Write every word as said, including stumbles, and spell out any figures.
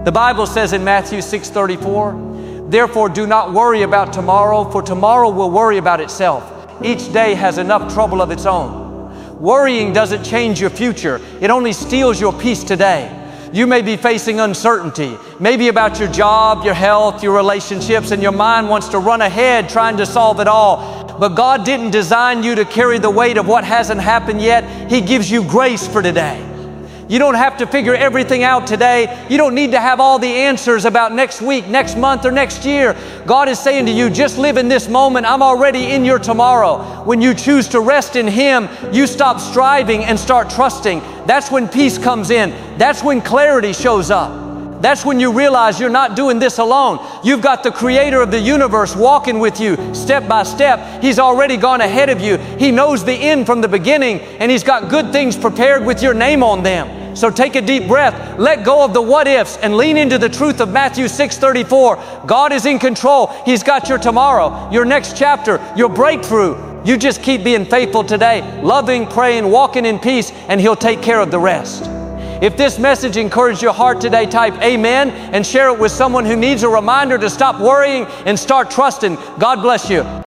The Bible says in Matthew six thirty-four, therefore do not worry about tomorrow, for tomorrow will worry about itself. Each day has enough trouble of its own. Worrying doesn't change your future. It only steals your peace today. You may be facing uncertainty, maybe about your job, your health, your relationships, and your mind wants to run ahead trying to solve it all. But God didn't design you to carry the weight of what hasn't happened yet. He gives you grace for today. You don't have to figure everything out today. You don't need to have all the answers about next week, next month, or next year. God is saying to you, just live in this moment. I'm already in your tomorrow. When you choose to rest in Him, you stop striving and start trusting. That's when peace comes in. That's when clarity shows up. That's when you realize you're not doing this alone. You've got the Creator of the universe walking with you step by step. He's already gone ahead of you. He knows the end from the beginning, and He's got good things prepared with your name on them. So take a deep breath, let go of the what ifs, and lean into the truth of Matthew six thirty-four. God is in control. He's got your tomorrow, your next chapter, your breakthrough. You just keep being faithful today, loving, praying, walking in peace, and He'll take care of the rest. If this message encouraged your heart today, type amen and share it with someone who needs a reminder to stop worrying and start trusting. God bless you.